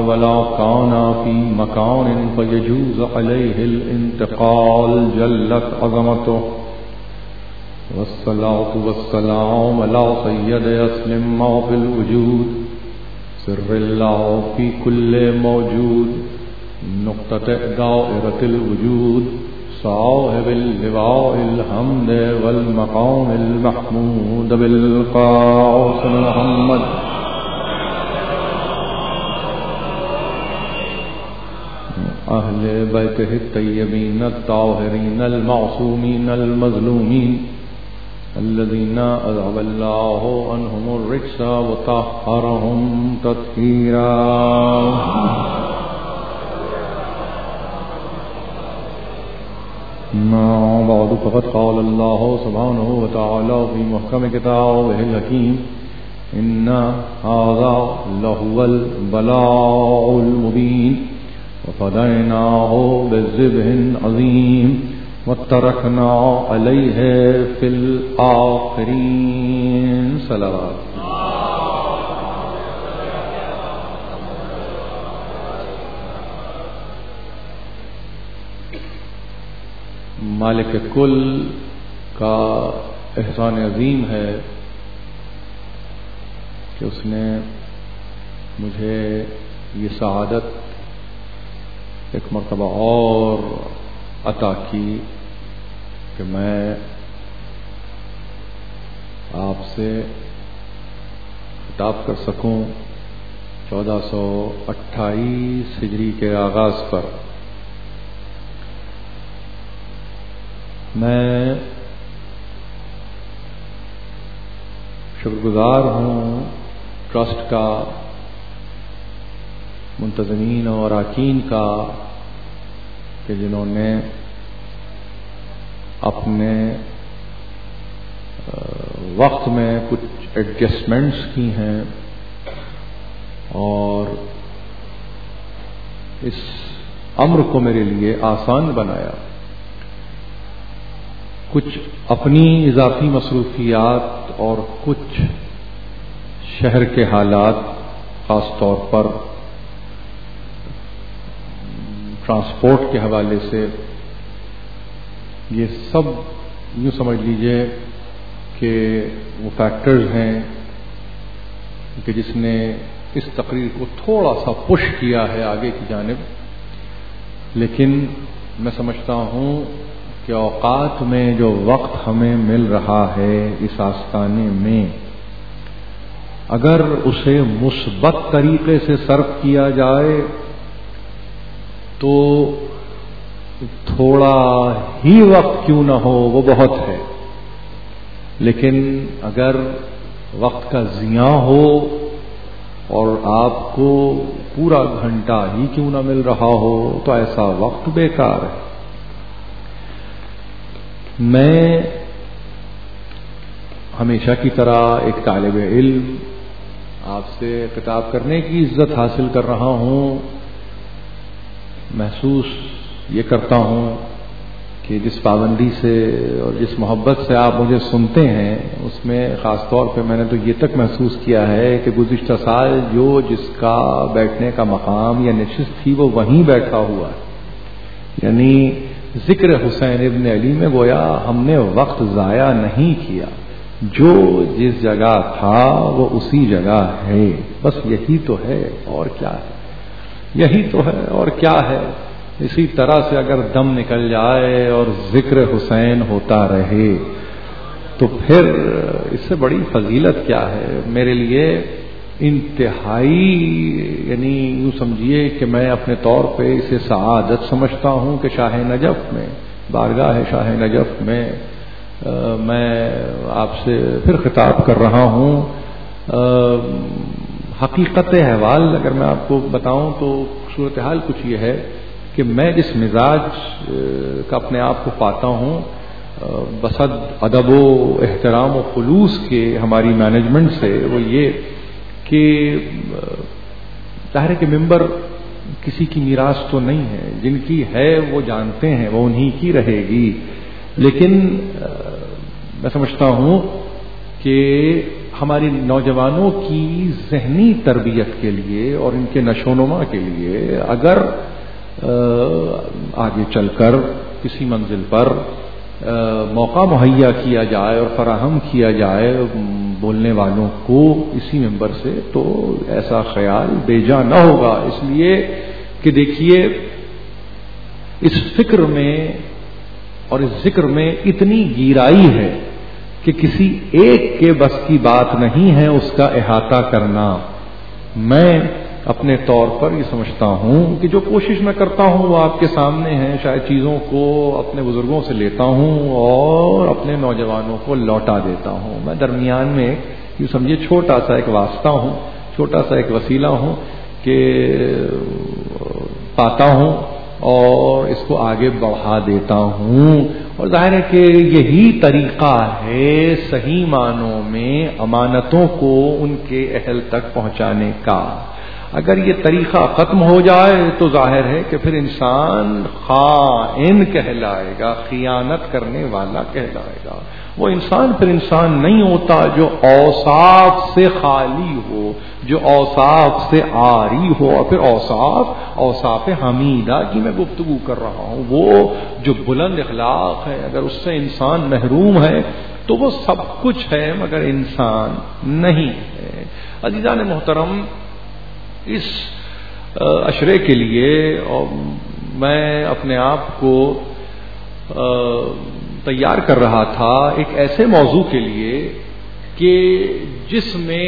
ولا كان في مكان فيجوز عليه الانتقال جلت عظمته والصلاة والسلام على سيد أسلم ما في الوجود سر الله في كل موجود نقطة دائرة الوجود صاحب اللواء الحمد والمقام المحمود بالقاسم محمد أهل بيته الطيبين الطاهرين المعصومين المظلومين الذين أذهب الله عنهم الرجس وطهرهم تطهيرا ما بعد فقد قال الله سبحانه وتعالى في محكم كتابه الحكيم إن هذا لهو البلاء المبين وفديناه بذبح عظيم وتركنا عليه في الآخرين صلوات. مالک کل کا احسان عظیم ہے کہ اس نے مجھے یہ سعادت ایک مرتبہ اور عطا کی کہ میں آپ سے خطاب کر سکوں 1428 ہجری کے آغاز پر. میں شکر گزار ہوں ٹرسٹ کا، منتظمین اور اراکین کا کہ جنہوں نے اپنے وقت میں کچھ ایڈجسٹمنٹس کی ہیں اور اس امر کو میرے لیے آسان بنایا. کچھ اپنی اضافی مصروفیات اور کچھ شہر کے حالات، خاص طور پر ٹرانسپورٹ کے حوالے سے، یہ سب یوں سمجھ لیجئے کہ وہ فیکٹرز ہیں کہ جس نے اس تقریر کو تھوڑا سا پش کیا ہے آگے کی جانب. لیکن میں سمجھتا ہوں کہ اوقات میں جو وقت ہمیں مل رہا ہے اس آستانے میں، اگر اسے مثبت طریقے سے صرف کیا جائے تو تھوڑا ہی وقت کیوں نہ ہو وہ بہت ہے. لیکن اگر وقت کا ضیاع ہو اور آپ کو پورا گھنٹہ ہی کیوں نہ مل رہا ہو تو ایسا وقت بیکار ہے. میں ہمیشہ کی طرح ایک طالب علم آپ سے خطاب کرنے کی عزت حاصل کر رہا ہوں. محسوس یہ کرتا ہوں کہ جس پابندی سے اور جس محبت سے آپ مجھے سنتے ہیں اس میں خاص طور پہ میں نے تو یہ تک محسوس کیا ہے کہ گزشتہ سال جو جس کا بیٹھنے کا مقام یا نشست تھی وہ وہیں بیٹھا ہوا ہے. یعنی ذکر حسین ابن علی میں گویا ہم نے وقت ضائع نہیں کیا، جو جس جگہ تھا وہ اسی جگہ ہے. بس یہی تو ہے اور کیا ہے، یہی تو ہے اور کیا ہے. اسی طرح سے اگر دم نکل جائے اور ذکر حسین ہوتا رہے تو پھر اس سے بڑی فضیلت کیا ہے. میرے لیے انتہائی، یعنی یوں سمجھیے کہ میں اپنے طور پہ اسے سعادت سمجھتا ہوں کہ شاہ نجف میں، بارگاہ شاہ نجف میں میں آپ سے پھر خطاب کر رہا ہوں. حقیقت احوال اگر میں آپ کو بتاؤں تو صورتحال کچھ یہ ہے کہ میں جس مزاج کا اپنے آپ کو پاتا ہوں بصد ادب و احترام و خلوص کے ہماری مینجمنٹ سے، وہ یہ کہ ظاہر کہ ممبر کسی کی میراث تو نہیں ہے، جن کی ہے وہ جانتے ہیں، وہ انہی کی رہے گی. لیکن میں سمجھتا ہوں کہ ہماری نوجوانوں کی ذہنی تربیت کے لیے اور ان کے نشوونما کے لیے اگر آگے چل کر کسی منزل پر موقع مہیا کیا جائے اور فراہم کیا جائے بولنے والوں کو اسی ممبر سے، تو ایسا خیال بے جا نہ ہوگا. اس لیے کہ دیکھیے اس فکر میں اور اس ذکر میں اتنی گہرائی ہے کہ کسی ایک کے بس کی بات نہیں ہے اس کا احاطہ کرنا. میں اپنے طور پر یہ سمجھتا ہوں کہ جو کوشش میں کرتا ہوں وہ آپ کے سامنے ہے. شاید چیزوں کو اپنے بزرگوں سے لیتا ہوں اور اپنے نوجوانوں کو لوٹا دیتا ہوں. میں درمیان میں یہ سمجھے چھوٹا سا ایک واسطہ ہوں، چھوٹا سا ایک وسیلہ ہوں کہ پاتا ہوں اور اس کو آگے بڑھا دیتا ہوں. اور ظاہر ہے کہ یہی طریقہ ہے صحیح معنوں میں امانتوں کو ان کے اہل تک پہنچانے کا. اگر یہ طریقہ ختم ہو جائے تو ظاہر ہے کہ پھر انسان خائن کہلائے گا، خیانت کرنے والا کہلائے گا. وہ انسان پھر انسان نہیں ہوتا جو اوصاف سے خالی ہو، جو اوصاف سے عاری ہو. اور پھر اوصاف حمیدہ کی میں گفتگو کر رہا ہوں. وہ جو بلند اخلاق ہے اگر اس سے انسان محروم ہے تو وہ سب کچھ ہے مگر انسان نہیں ہے. عزیزان محترم، اس عشرے کے لیے اور میں اپنے آپ کو تیار کر رہا تھا ایک ایسے موضوع کے لیے کہ جس میں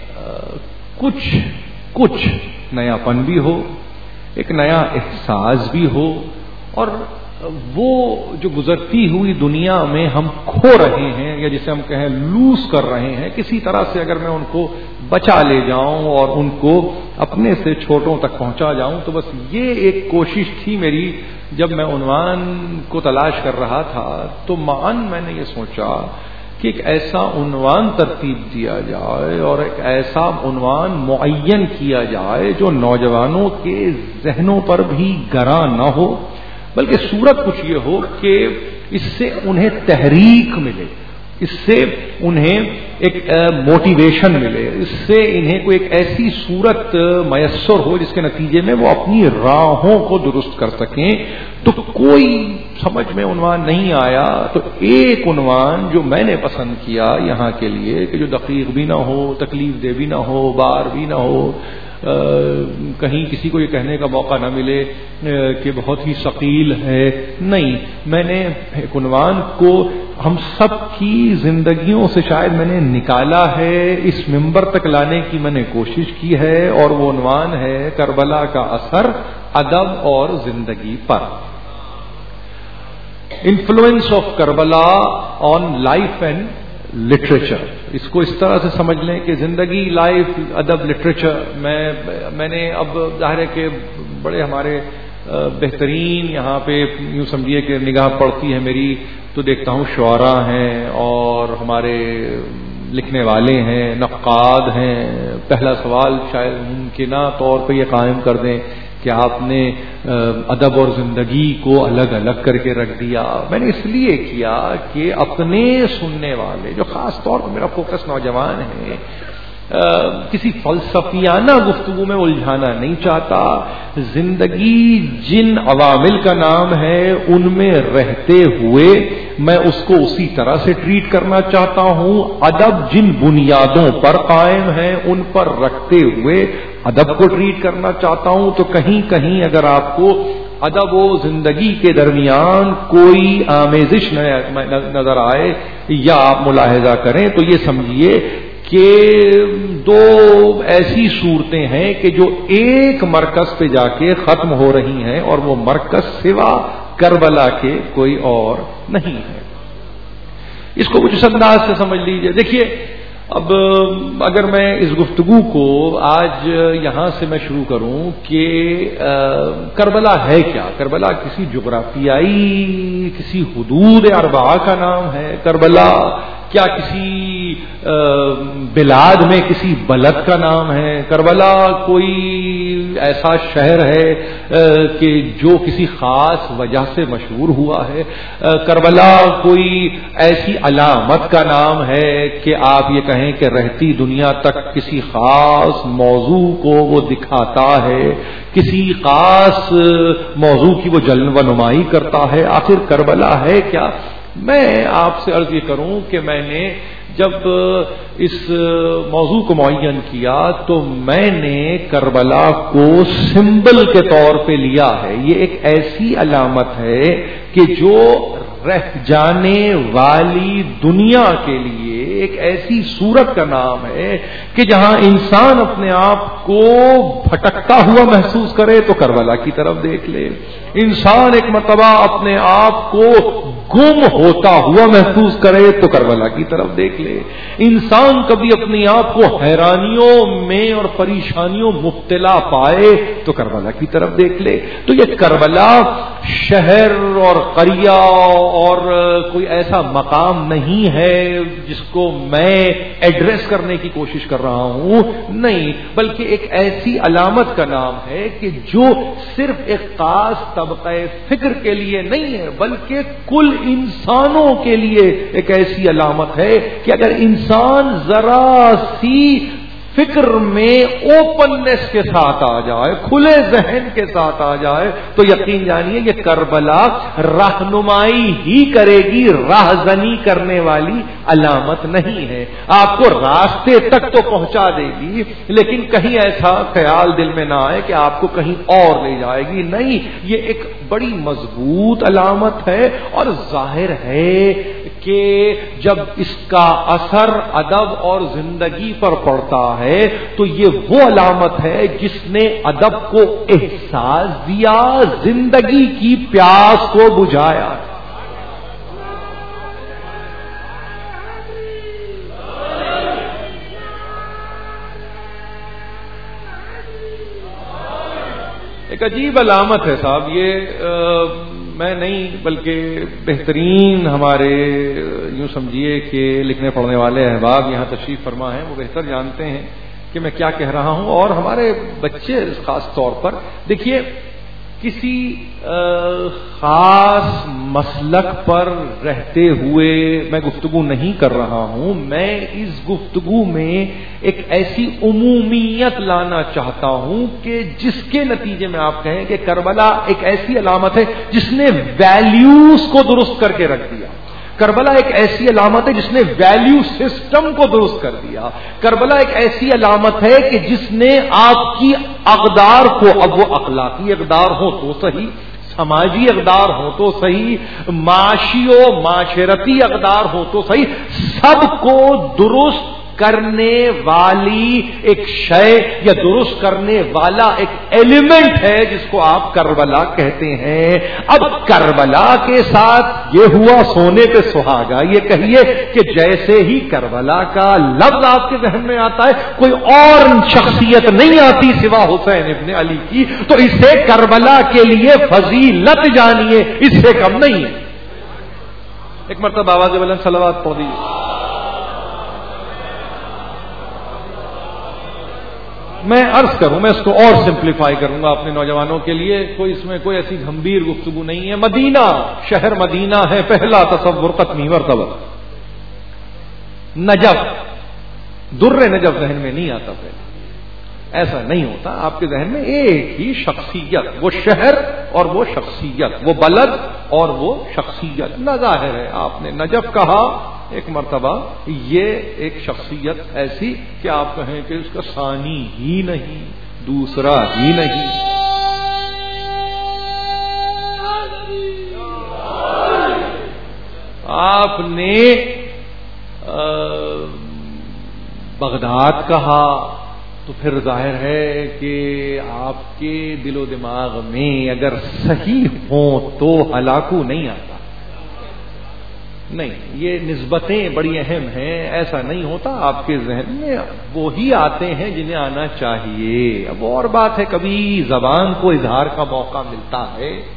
کچھ نیا پن بھی ہو، ایک نیا احساس بھی ہو، اور وہ جو گزرتی ہوئی دنیا میں ہم کھو رہے ہیں یا جسے ہم کہیں لوز کر رہے ہیں، کسی طرح سے اگر میں ان کو بچا لے جاؤں اور ان کو اپنے سے چھوٹوں تک پہنچا جاؤں. تو بس یہ ایک کوشش تھی میری. جب میں عنوان کو تلاش کر رہا تھا تو معاً میں نے یہ سوچا کہ ایک ایسا عنوان ترتیب دیا جائے اور ایک ایسا عنوان معین کیا جائے جو نوجوانوں کے ذہنوں پر بھی گراں نہ ہو، بلکہ صورت کچھ یہ ہو کہ اس سے انہیں تحریک ملے، اس سے انہیں ایک موٹیویشن ملے، اس سے انہیں کوئی ایک ایسی صورت میسر ہو جس کے نتیجے میں وہ اپنی راہوں کو درست کر سکیں. تو کوئی سمجھ میں عنوان نہیں آیا تو ایک عنوان جو میں نے پسند کیا یہاں کے لیے کہ جو دقیق بھی نہ ہو، تکلیف دہ بھی نہ ہو، بار بھی نہ ہو، کہیں کسی کو یہ کہنے کا موقع نہ ملے کہ بہت ہی ثقیل ہے. نہیں، میں نے ایک عنوان کو ہم سب کی زندگیوں سے شاید میں نے نکالا ہے، اس منبر تک لانے کی میں نے کوشش کی ہے، اور وہ عنوان ہے کربلا کا اثر ادب اور زندگی پر. Influence of Karbala on life and literature. اس کو اس طرح سے سمجھ لیں کہ زندگی، لائف، ادب، لٹریچر. میں نے اب ظاہر ہے کہ بڑے ہمارے بہترین یہاں پہ یوں سمجھیے کہ نگاہ پڑتی ہے میری تو دیکھتا ہوں شعراء ہیں اور ہمارے لکھنے والے ہیں، نقاد ہیں. پہلا سوال شاید ممکنہ طور پہ یہ قائم کر دیں کہ آپ نے ادب اور زندگی کو الگ الگ کر کے رکھ دیا. میں نے اس لیے کیا کہ اپنے سننے والے جو خاص طور پر میرا فوکس نوجوان ہے، کسی فلسفیانہ گفتگو میں الجھانا نہیں چاہتا. زندگی جن عوامل کا نام ہے ان میں رہتے ہوئے میں اس کو اسی طرح سے ٹریٹ کرنا چاہتا ہوں. ادب جن بنیادوں پر قائم ہے ان پر رکھتے ہوئے ادب کو ٹریٹ کرنا چاہتا ہوں. تو کہیں کہیں اگر آپ کو ادب و زندگی کے درمیان کوئی آمیزش نظر آئے یا آپ ملاحظہ کریں تو یہ سمجھیے کہ دو ایسی صورتیں ہیں کہ جو ایک مرکز پہ جا کے ختم ہو رہی ہیں، اور وہ مرکز سوا کربلا کے کوئی اور نہیں ہے. اس کو کچھ انداز سے سمجھ لیجئے. دیکھیے اب اگر میں اس گفتگو کو آج یہاں سے میں شروع کروں کہ کربلا ہے کیا. کربلا کسی جغرافیائی کسی حدود اربعہ کا نام ہے. کربلا کیا کسی بلاد میں کسی بلد کا نام ہے؟ کربلا کوئی ایسا شہر ہے کہ جو کسی خاص وجہ سے مشہور ہوا ہے؟ کربلا کوئی ایسی علامت کا نام ہے کہ آپ یہ کہیں کہ رہتی دنیا تک کسی خاص موضوع کو وہ دکھاتا ہے، کسی خاص موضوع کی وہ جلوہ نمائی کرتا ہے؟ آخر کربلا ہے کیا؟ میں آپ سے عرض یہ کروں کہ میں نے جب اس موضوع کو معین کیا تو میں نے کربلا کو سمبل کے طور پہ لیا ہے. یہ ایک ایسی علامت ہے کہ جو رہ جانے والی دنیا کے لیے ایک ایسی صورت کا نام ہے کہ جہاں انسان اپنے آپ کو بھٹکتا ہوا محسوس کرے تو کربلا کی طرف دیکھ لے. انسان ایک مرتبہ اپنے آپ کو گم ہوتا ہوا محسوس کرے تو کربلا کی طرف دیکھ لے. انسان کبھی اپنے آپ کو حیرانیوں میں اور پریشانیوں مبتلا پائے تو کربلا کی طرف دیکھ لے. تو یہ کربلا شہر اور قریہ اور کوئی ایسا مقام نہیں ہے جس کو میں ایڈریس کرنے کی کوشش کر رہا ہوں، نہیں، بلکہ ایک ایسی علامت کا نام ہے کہ جو صرف ایک خاص طبقہ فکر کے لیے نہیں ہے بلکہ کل انسانوں کے لیے ایک ایسی علامت ہے کہ اگر انسان ذرا سی فکر میں اوپننس کے ساتھ آ جائے، کھلے ذہن کے ساتھ آ جائے تو یقین جانیے یہ کربلا رہنمائی ہی کرے گی، راہزنی کرنے والی علامت نہیں ہے. آپ کو راستے تک تو پہنچا دے گی لیکن کہیں ایسا خیال دل میں نہ آئے کہ آپ کو کہیں اور لے جائے گی. نہیں، یہ ایک بڑی مضبوط علامت ہے اور ظاہر ہے کہ جب اس کا اثر ادب اور زندگی پر پڑتا ہے تو یہ وہ علامت ہے جس نے ادب کو احساس دیا، زندگی کی پیاس کو بجھایا. ایک عجیب علامت ہے صاحب یہ. میں نہیں بلکہ بہترین ہمارے یوں سمجھیے کہ لکھنے پڑھنے والے احباب یہاں تشریف فرما ہیں، وہ بہتر جانتے ہیں کہ میں کیا کہہ رہا ہوں. اور ہمارے بچے خاص طور پر دیکھیے، کسی خاص مسلک پر رہتے ہوئے میں گفتگو نہیں کر رہا ہوں. میں اس گفتگو میں ایک ایسی عمومیت لانا چاہتا ہوں کہ جس کے نتیجے میں آپ کہیں کہ کربلا ایک ایسی علامت ہے جس نے ویلیوز کو درست کر کے رکھ دیا. کربلا ایک ایسی علامت ہے جس نے ویلیو سسٹم کو درست کر دیا. کربلا ایک ایسی علامت ہے کہ جس نے آپ کی اقدار کو، اب وہ اخلاقی اقدار ہو تو صحیح، سماجی اقدار ہو تو صحیح، معاشی و معاشرتی اقدار ہو تو صحیح، سب کو درست کرنے والی ایک شے یا درست کرنے والا ایک ایلیمنٹ ہے جس کو آپ کربلا کہتے ہیں. اب کربلا کے ساتھ یہ ہوا سونے پہ سہاگا. یہ کہیے کہ جیسے ہی کربلا کا لفظ آپ کے ذہن میں آتا ہے کوئی اور شخصیت نہیں آتی سوا حسین ابن علی کی، تو اسے کربلا کے لیے فضیلت جانیے، اس سے کم نہیں ہے. ایک مرتبہ آواز بلند صلوات پڑھ دیجیے. میں عرض کروں، میں اس کو اور سمپلیفائی کروں گا اپنے نوجوانوں کے لیے. کوئی اس میں کوئی ایسی گمبھیر گفتگو نہیں ہے. مدینہ، شہر مدینہ ہے، پہلا تصور قطمی مرتبہ. نجف، در نجف ذہن میں نہیں آتا پہلے. ایسا نہیں ہوتا. آپ کے ذہن میں ایک ہی شخصیت، وہ شہر اور وہ شخصیت، وہ بلد اور وہ شخصیت. نہ ظاہر ہے آپ نے نجف کہا ایک مرتبہ، یہ ایک شخصیت ایسی کہ آپ کہیں کہ اس کا ثانی ہی نہیں، دوسرا ہی نہیں. آپ نے بغداد کہا تو پھر ظاہر ہے کہ آپ کے دل و دماغ میں اگر صحیح ہوں تو ہلاکو نہیں آتا. نہیں، یہ نسبتیں بڑی اہم ہیں. ایسا نہیں ہوتا. آپ کے ذہن میں وہی آتے ہیں جنہیں آنا چاہیے. اب اور بات ہے کبھی زبان کو اظہار کا موقع ملتا ہے،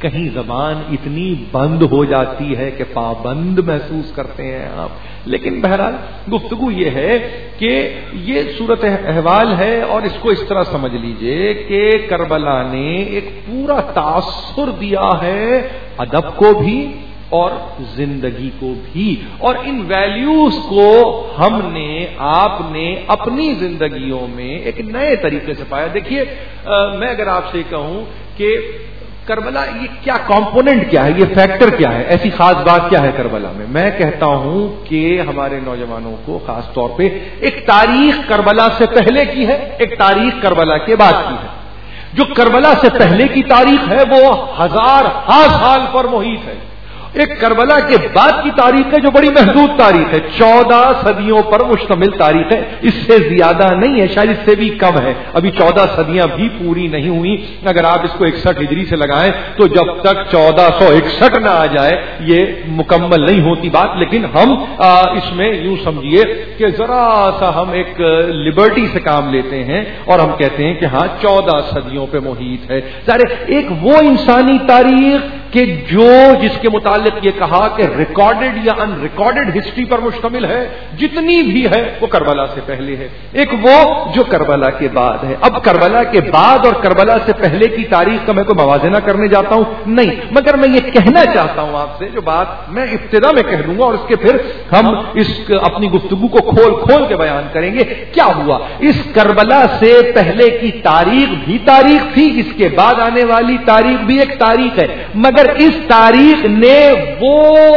کہیں زبان اتنی بند ہو جاتی ہے کہ پابند محسوس کرتے ہیں آپ. لیکن بہرحال گفتگو یہ ہے کہ یہ صورت احوال ہے اور اس کو اس طرح سمجھ لیجئے کہ کربلا نے ایک پورا تاثر دیا ہے ادب کو بھی اور زندگی کو بھی, اور ان ویلیوز کو ہم نے آپ نے اپنی زندگیوں میں ایک نئے طریقے سے پایا. دیکھیے میں اگر آپ سے کہوں کہ کربلا یہ کیا کمپوننٹ کیا ہے, یہ فیکٹر کیا ہے, ایسی خاص بات کیا ہے کربلا میں کہتا ہوں کہ ہمارے نوجوانوں کو خاص طور پہ ایک تاریخ کربلا سے پہلے کی ہے, ایک تاریخ کربلا کے بعد کی ہے. جو کربلا سے پہلے کی تاریخ ہے وہ ہزار سال پر محیط ہے. ایک کربلا کے بعد کی تاریخ ہے جو بڑی محدود تاریخ ہے, 14 صدیوں پر مشتمل تاریخ ہے, اس سے زیادہ نہیں ہے, شاید اس سے بھی کم ہے. ابھی 14 صدیاں بھی پوری نہیں ہوئی. اگر آپ اس کو 61 ہجری سے لگائیں تو جب تک 1461 نہ آ جائے یہ مکمل نہیں ہوتی بات. لیکن ہم اس میں یوں سمجھیے کہ ذرا سا ہم ایک لبرٹی سے کام لیتے ہیں اور ہم کہتے ہیں کہ ہاں 14 صدیوں پہ محیط ہے. ظاہر ایک وہ انسانی تاریخ کہ جو جس کے متعلق یہ کہا کہ ریکارڈڈ یا ان ریکارڈڈ ہسٹری پر مشتمل ہے, جتنی بھی ہے وہ کربلا سے پہلے ہے. ایک وہ جو کربلا کے بعد ہے. اب کربلا کے بعد اور کربلا سے پہلے کی تاریخ کا میں کوئی موازنہ کرنے جاتا ہوں نہیں, مگر میں یہ کہنا چاہتا ہوں آپ سے, جو بات میں ابتدا میں کہہ لوں گا اور اس کے پھر ہم اس اپنی گفتگو کو کھول کے بیان کریں گے. کیا ہوا, اس کربلا سے پہلے کی تاریخ بھی تاریخ تھی, اس کے بعد آنے والی تاریخ بھی ایک تاریخ ہے, مگر اس تاریخ نے وہ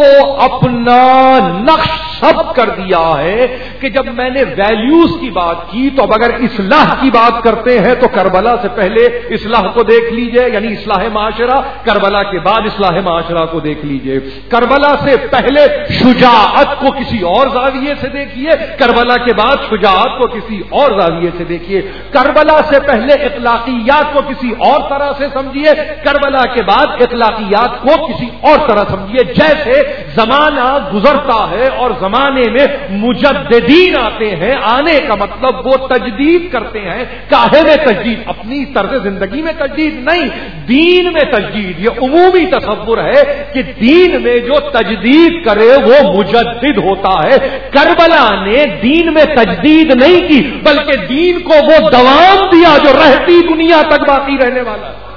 اپنا نقش سب کر دیا ہے کہ جب میں نے ویلیوز کی بات کی تو اب اگر اصلاح کی بات کرتے ہیں تو کربلا سے پہلے اصلاح کو دیکھ لیجئے, یعنی اصلاح معاشرہ, کربلا کے بعد اصلاح معاشرہ کو دیکھ لیجئے. کربلا سے پہلے شجاعت کو کسی اور زاویے سے دیکھیے, کربلا کے بعد شجاعت کو کسی اور زاویے سے دیکھیے. کربلا سے پہلے اخلاقیات کو کسی اور طرح سے سمجھیے, کربلا کے بعد اخلاقیات کو کسی اور طرح سمجھیے. جیسے زمانہ گزرتا ہے اور زمانے میں مجددین آتے ہیں, آنے کا مطلب وہ تجدید کرتے ہیں. کاہے میں تجدید, اپنی طرز زندگی میں تجدید نہیں, دین میں تجدید. یہ عمومی تصور ہے کہ دین میں جو تجدید کرے وہ مجدد ہوتا ہے. کربلا نے دین میں تجدید نہیں کی بلکہ دین کو وہ دوام دیا جو رہتی دنیا تک باقی رہنے والا ہے.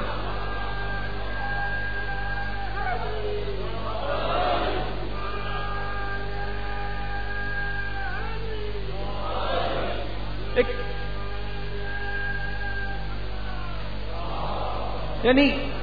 یعنی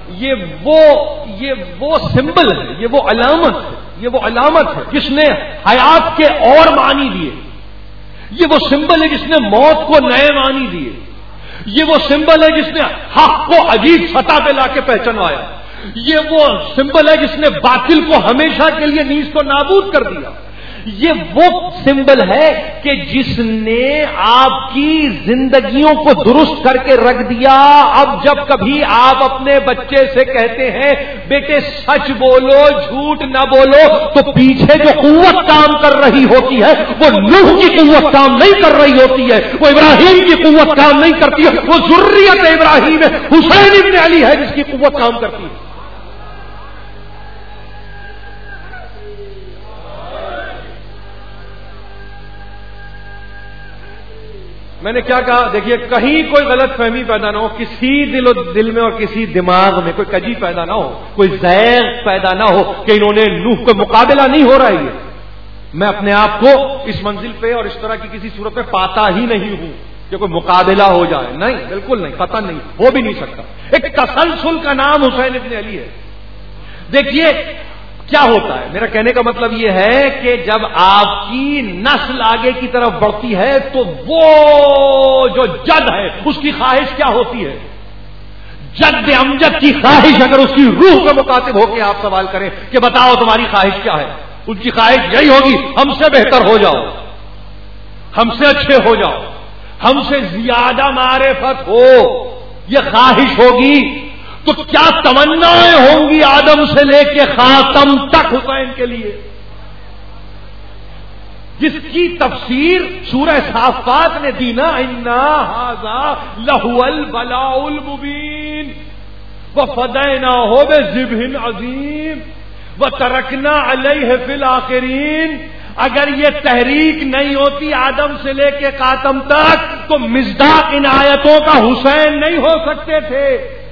یہ وہ سمبل ہے, یہ وہ علامت ہے, یہ وہ علامت ہے جس نے حیات کے اور معنی دیے. یہ وہ سمبل ہے جس نے موت کو نئے معنی دیے. یہ وہ سمبل ہے جس نے حق کو عجیب سطح پہ لا کے پہچانوایا. یہ وہ سمبل ہے جس نے باطل کو ہمیشہ کے لیے نیز کو نابود کر دیا. یہ وہ سمبل ہے کہ جس نے آپ کی زندگیوں کو درست کر کے رکھ دیا. اب جب کبھی آپ اپنے بچے سے کہتے ہیں بیٹے سچ بولو جھوٹ نہ بولو, تو پیچھے جو قوت کام کر رہی ہوتی ہے وہ نوح کی قوت کام نہیں کر رہی ہوتی ہے, وہ ابراہیم کی قوت کام نہیں کرتی ہے, وہ ذریت ابراہیم ہے, حسین ابن علی ہے جس کی قوت کام کرتی ہے. میں نے کیا کہا, دیکھیے کہیں کوئی غلط فہمی پیدا نہ ہو, کسی دل میں اور کسی دماغ میں کوئی کجی پیدا نہ ہو, کوئی زیغ پیدا نہ ہو کہ انہوں نے نوح کو مقابلہ نہیں ہو رہا ہے. میں اپنے آپ کو اس منزل پہ اور اس طرح کی کسی صورت میں پاتا ہی نہیں ہوں کہ کوئی مقابلہ ہو جائے. نہیں, بالکل نہیں, پتہ نہیں, ہو بھی نہیں سکتا. ایک تسلسل کا نام حسین ابن علی ہے. دیکھیے کیا ہوتا ہے, میرا کہنے کا مطلب یہ ہے کہ جب آپ کی نسل آگے کی طرف بڑھتی ہے تو وہ جو جد ہے اس کی خواہش کیا ہوتی ہے. جد امجد کی خواہش اگر اس کی روح کو مخاطب ہو کے آپ سوال کریں کہ بتاؤ تمہاری خواہش کیا ہے, ان کی خواہش یہی ہوگی ہم سے بہتر ہو جاؤ, ہم سے اچھے ہو جاؤ, ہم سے زیادہ معرفت ہو. یہ خواہش ہوگی. تو کیا تمنائیں ہوں گی آدم سے لے کے خاتم تک حسین کے لیے, جس کی تفسیر سورہ صافات نے دی نا, انا ھذا لہو البلاء المبین. وَفَدَيْنَاهُ بِذِبْحٍ عَظِيمٍ وَتَرَكْنَا عَلَيْهِ فِي الْآخِرِينَ۔ اگر یہ تحریک نہیں ہوتی آدم سے لے کے قاتم تک تو مصداق ان آیتوں کا حسین نہیں ہو سکتے تھے۔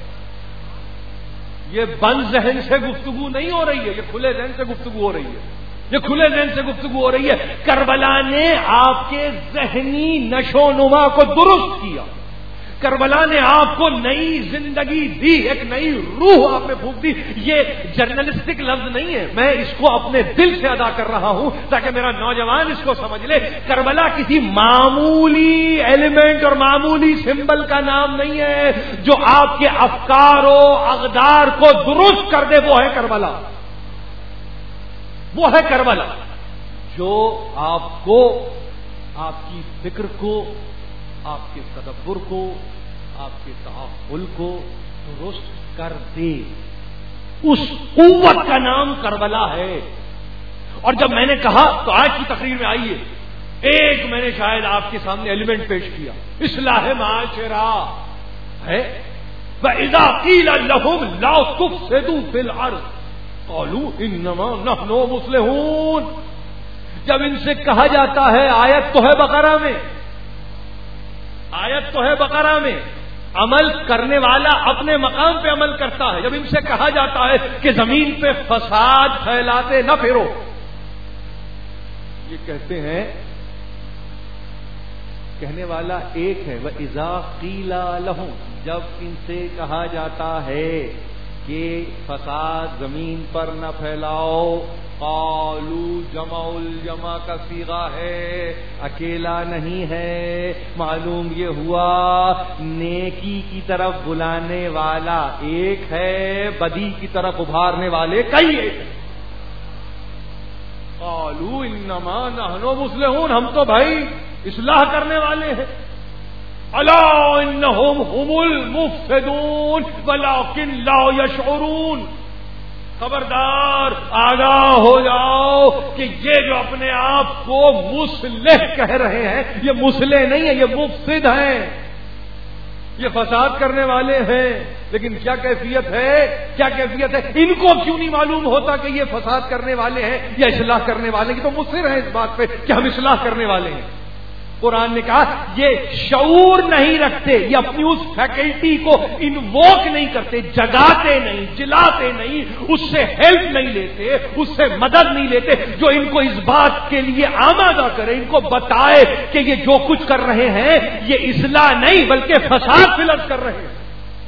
یہ بند ذہن سے گفتگو نہیں ہو رہی ہے، یہ کھلے ذہن سے گفتگو ہو رہی ہے، یہ کھلے ذہن سے گفتگو ہو رہی ہے۔ کربلا نے آپ کے ذہنی نشو و نما کو درست کیا، کربلا نے آپ کو نئی زندگی دی، ایک نئی روح آپ نے پھونک دی۔ یہ جرنلسٹک لفظ نہیں ہے، میں اس کو اپنے دل سے ادا کر رہا ہوں تاکہ میرا نوجوان اس کو سمجھ لے۔ کربلا کسی معمولی ایلیمنٹ اور معمولی سمبل کا نام نہیں ہے، جو آپ کے افکار و اقدار کو درست کر دے، وہ ہے کربلا، وہ ہے کربلا جو آپ کو، آپ کی فکر کو، آپ کے تدبر کو، آپ کے تحفل کو درست کر دے۔ اس قوت کا نام کربلا ہے۔ اور جب میں نے کہا تو آج کی تقریر میں آئیے، ایک میں نے شاید آپ کے سامنے ایلیمنٹ پیش کیا، اصلاح معاشرہ ہے۔ وَإِذَا قِيلَ لَهُمْ لَا تُفْسِدُوا فِي الْأَرْضِ قَالُوا إِنَّمَا نَحْنُ مُصْلِحُونَ۔ جب ان سے کہا جاتا ہے، آیت تو ہے بقرہ میں، آیت تو ہے بقرہ میں، عمل کرنے والا اپنے مقام پہ عمل کرتا ہے۔ جب ان سے کہا جاتا ہے کہ زمین پہ فساد پھیلاتے نہ پھرو، یہ کہتے ہیں، کہنے والا ایک ہے، وَإِذَا قِيلَ لَهُمْ، جب ان سے کہا جاتا ہے کہ فساد زمین پر نہ پھیلاؤ، قالوا جمع الجمع کا صیغہ ہے، اکیلا نہیں ہے، معلوم یہ ہوا نیکی کی طرف بلانے والا ایک ہے، بدی کی طرف ابھارنے والے کئی ایک ہیں۔ قالوا انما نحن مصلحون، ہم تو بھائی اصلاح کرنے والے ہیں۔ الا انہم هم المفسدون ولکن لا یشعرون، خبردار آگاہ ہو جاؤ کہ یہ جو اپنے آپ کو مصلح کہہ رہے ہیں، یہ مصلح نہیں ہے، یہ مفسد ہیں، یہ فساد کرنے والے ہیں۔ لیکن کیا کیفیت ہے، کیا کیفیت ہے؟ ان کو کیوں نہیں معلوم ہوتا کہ یہ فساد کرنے والے ہیں یا اصلاح کرنے والے ہیں؟ تو مصر ہیں اس بات پہ کہ ہم اصلاح کرنے والے ہیں۔ قرآن نے کہا یہ شعور نہیں رکھتے، یہ اپنی اس فیکلٹی کو انووک نہیں کرتے، جگاتے نہیں، جلاتے نہیں، اس سے ہیلپ نہیں لیتے، اس سے مدد نہیں لیتے جو ان کو اس بات کے لیے آمادہ کرے، ان کو بتائے کہ یہ جو کچھ کر رہے ہیں یہ اصلاح نہیں بلکہ فساد فلج کر رہے ہیں۔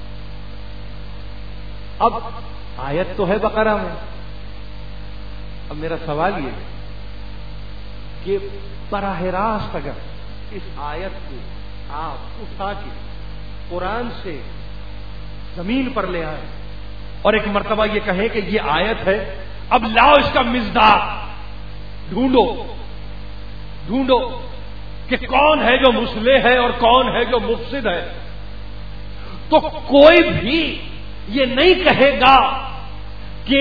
اب آیت تو ہے بقرہ میں، اب میرا سوال یہ ہے کہ براہ راست اگر اس آیت کو آپ اٹھا کے قرآن سے زمین پر لے آئیں اور ایک مرتبہ یہ کہیں کہ یہ آیت ہے، اب لاؤ اس کا مصداق ڈھونڈو کہ کون ہے جو مصلح ہے اور کون ہے جو مفسد ہے، تو کوئی بھی یہ نہیں کہے گا کہ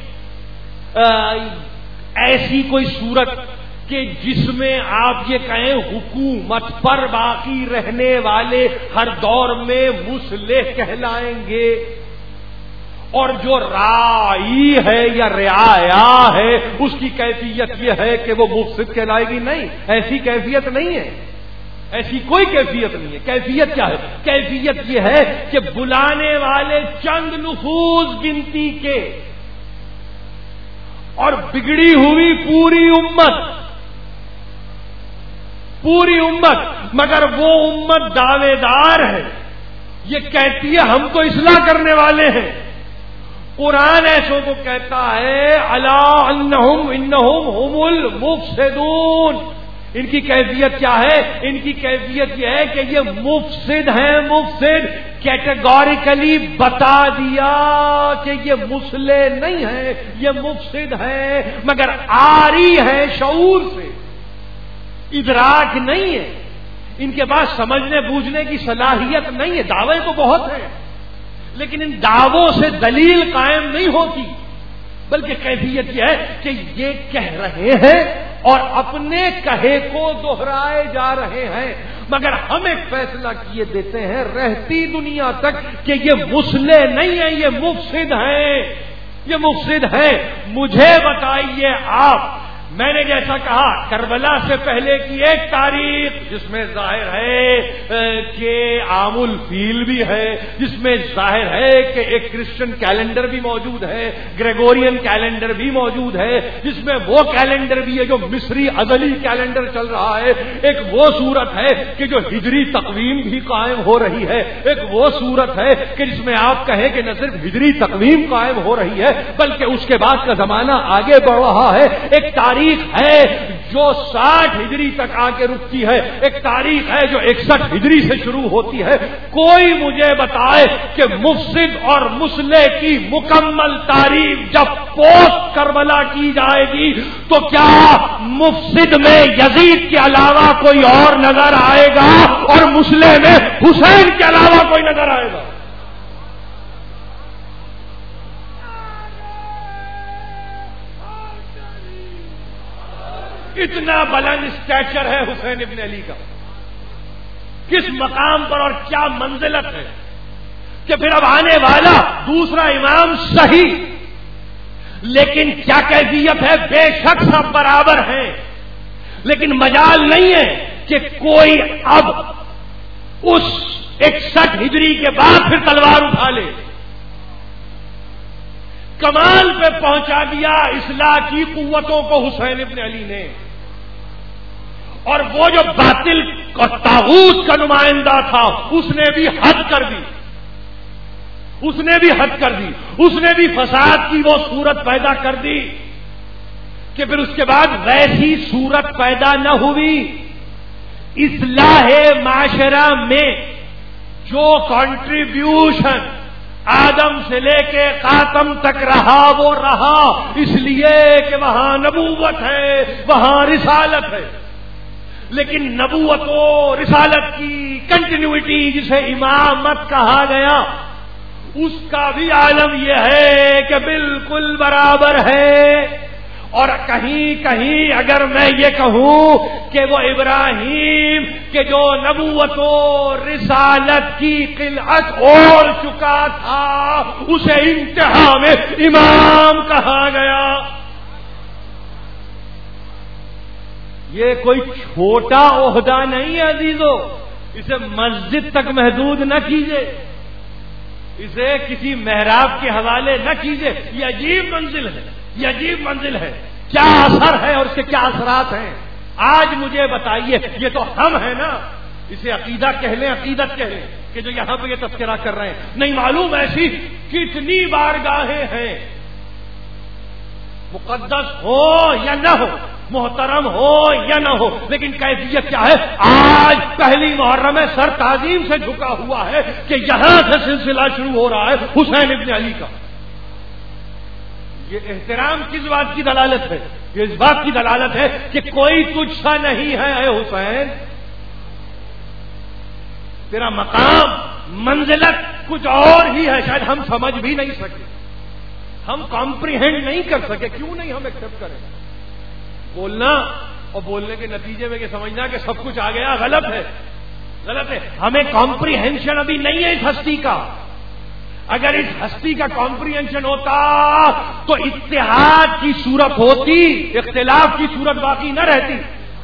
ایسی کوئی صورت کہ جس میں آپ یہ کہیں حکومت پر باقی رہنے والے ہر دور میں مصلح کہلائیں گے اور جو رائی ہے یا رعایا ہے اس کی کیفیت یہ ہے کہ وہ مفسد کہلائے گی۔ نہیں، ایسی کیفیت نہیں ہے، ایسی کوئی کیفیت نہیں ہے۔ کیفیت کیا ہے؟ کیفیت یہ ہے کہ بلانے والے چند نفوذ گنتی کے اور بگڑی ہوئی پوری امت، مگر وہ امت دعوے دار ہے، یہ کہتی ہے ہم تو اصلاح کرنے والے ہیں۔ قرآن ایسوں کو کہتا ہے الا انہم هم المفسدون۔ ان کی کیفیت کیا ہے؟ ان کی کیفیت یہ ہے کہ یہ مفسد ہیں، مفسد کیٹیگوریکلی بتا دیا کہ یہ مصلح نہیں ہے، یہ مفسد ہے، مگر آری ہے شعور سے، ادراک نہیں ہے، ان کے پاس سمجھنے بوجھنے کی صلاحیت نہیں ہے۔ دعوے تو بہت ہیں لیکن ان دعووں سے دلیل قائم نہیں ہوتی، بلکہ کیفیت یہ ہے کہ یہ کہہ رہے ہیں اور اپنے کہے کو دہرائے جا رہے ہیں۔ مگر ہم ایک فیصلہ کیے دیتے ہیں رہتی دنیا تک کہ یہ مصلح نہیں ہے، یہ مفسد ہیں، یہ مفسد ہیں۔ مجھے بتائیے آپ، میں نے جیسا کہا کربلا سے پہلے کی ایک تاریخ جس میں ظاہر ہے کہ عام الفیل بھی ہے، جس میں ظاہر ہے کہ ایک کرسچن کیلنڈر بھی موجود ہے، گریگورین کیلنڈر بھی موجود ہے، جس میں وہ کیلنڈر بھی ہے جو مصری ازلی کیلنڈر چل رہا ہے، ایک وہ صورت ہے کہ جو ہجری تقویم بھی قائم ہو رہی ہے، ایک وہ صورت ہے کہ جس میں آپ کہیں کہ نہ صرف ہجری تقویم قائم ہو رہی ہے بلکہ اس کے بعد کا زمانہ آگے بڑھ رہا ہے، ایک تاریخ ہے جو 60 ہجری تک آ کے رکتی ہے، ایک تاریخ ہے جو 61 ہجری سے شروع ہوتی ہے۔ کوئی مجھے بتائے کہ مفسد اور مصلح کی مکمل تعریف جب پوسٹ کربلا کی جائے گی تو کیا مفسد میں یزید کے علاوہ کوئی اور نظر آئے گا اور مصلح میں حسین کے علاوہ کوئی نظر آئے گا؟ اتنا بلند اسٹیچر ہے حسین ابن علی کا، کس مقام پر اور کیا منزلت ہے کہ پھر اب آنے والا دوسرا امام صحیح، لیکن کیا کیفیت ہے؟ بے شک سب برابر ہیں، لیکن مجال نہیں ہے کہ کوئی اب اس 61 ہجری کے بعد پھر تلوار اٹھا لے۔ کمال پہ پہنچا دیا اصلاح کی قوتوں کو حسین ابن علی نے، اور وہ جو باطل اور طاغوت کا نمائندہ تھا اس نے بھی حد کر دی، اس نے بھی حد کر دی، اس نے بھی فساد کی وہ صورت پیدا کر دی کہ پھر اس کے بعد ویسی صورت پیدا نہ ہوئی۔ اصلاح معاشرہ میں جو کنٹریبیوشن آدم سے لے کے خاتم تک رہا وہ رہا، اس لیے کہ وہاں نبوت ہے، وہاں رسالت ہے، لیکن نبوت و رسالت کی کنٹینیوٹی جسے امامت کہا گیا اس کا بھی عالم یہ ہے کہ بالکل برابر ہے۔ اور کہیں کہیں اگر میں یہ کہوں کہ وہ ابراہیم کہ جو نبوت و رسالت کی قلعت اوڑھ چکا تھا اسے انتہا میں امام کہا گیا۔ یہ کوئی چھوٹا عہدہ نہیں ہے عزیزو، اسے مسجد تک محدود نہ کیجیے، اسے کسی محراب کے حوالے نہ کیجیے۔ یہ عجیب منزل ہے، یہ عجیب منزل ہے، کیا اثر ہے اور اس کے کیا اثرات ہیں۔ آج مجھے بتائیے، یہ تو ہم ہیں نا، اسے عقیدہ کہہ لیں، عقیدت کہہ لیں کہ جو یہاں پہ یہ تذکرہ کر رہے ہیں، نہیں معلوم ایسی کتنی بارگاہیں ہیں، مقدس ہو یا نہ ہو، محترم ہو یا نہ ہو، لیکن کیفیت کیا ہے؟ آج پہلی محرم ہے، سر تعظیم سے جھکا ہوا ہے کہ یہاں سے سلسلہ شروع ہو رہا ہے حسین ابن علی کا۔ یہ احترام کس بات کی دلالت ہے؟ یہ اس بات کی دلالت ہے کہ کوئی تجھ سا نہیں ہے اے حسین، تیرا مقام منزلت کچھ اور ہی ہے، شاید ہم سمجھ بھی نہیں سکے، ہم کمپریہینڈ نہیں کر سکے۔ کیوں نہیں ہم ایکسپٹ کریں؟ بولنا اور بولنے کے نتیجے میں یہ سمجھنا کہ سب کچھ آ گیا، غلط ہے، غلط ہے۔ ہمیں کمپریہنشن ابھی نہیں ہے اس ہستی کا۔ اگر اس ہستی کا کمپریہنشن ہوتا تو اتحاد کی صورت ہوتی، اختلاف کی صورت باقی نہ رہتی۔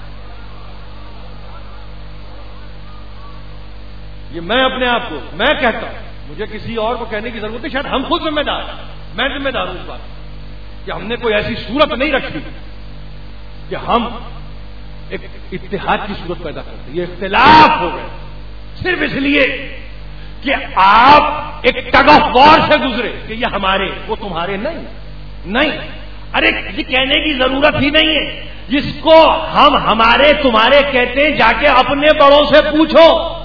یہ میں اپنے آپ کو میں کہتا ہوں، مجھے کسی اور کو کہنے کی ضرورت ہے، شاید ہم خود ذمہ دار ہیں، میں ذمہ دار ہوں اس بات کہ ہم نے کوئی ایسی صورت نہیں رکھی کہ ہم ایک اتحاد کی صورت پیدا کرتے۔ یہ اختلاف ہو گئے صرف اس لیے کہ آپ ایک ٹگ آف وار سے گزرے کہ یہ ہمارے وہ تمہارے، نہیں۔ ارے یہ کہنے کی ضرورت ہی نہیں ہے، جس کو ہم ہمارے تمہارے کہتے ہیں جا کے اپنے بڑوں سے پوچھو،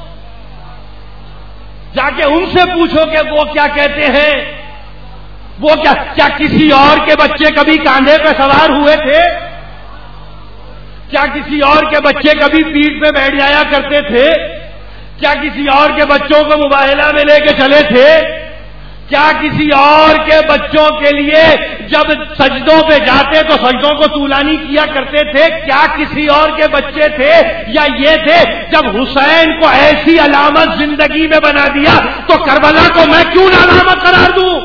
جا کے ان سے پوچھو کہ وہ کیا کہتے ہیں، وہ کیا کسی اور کے بچے کبھی کاندھے پہ سوار ہوئے تھے؟ کیا کسی اور کے بچے کبھی پیٹھ پہ بیٹھ جایا کرتے تھے؟ کیا کسی اور کے بچوں کو مباہلہ میں لے کے چلے تھے؟ کیا کسی اور کے بچوں کے لیے جب سجدوں پہ جاتے تو سجدوں کو طولانی کیا کرتے تھے؟ کیا کسی اور کے بچے تھے یا یہ تھے؟ جب حسین کو ایسی علامت زندگی میں بنا دیا تو کربلا کو میں کیوں نہ علامت قرار دوں؟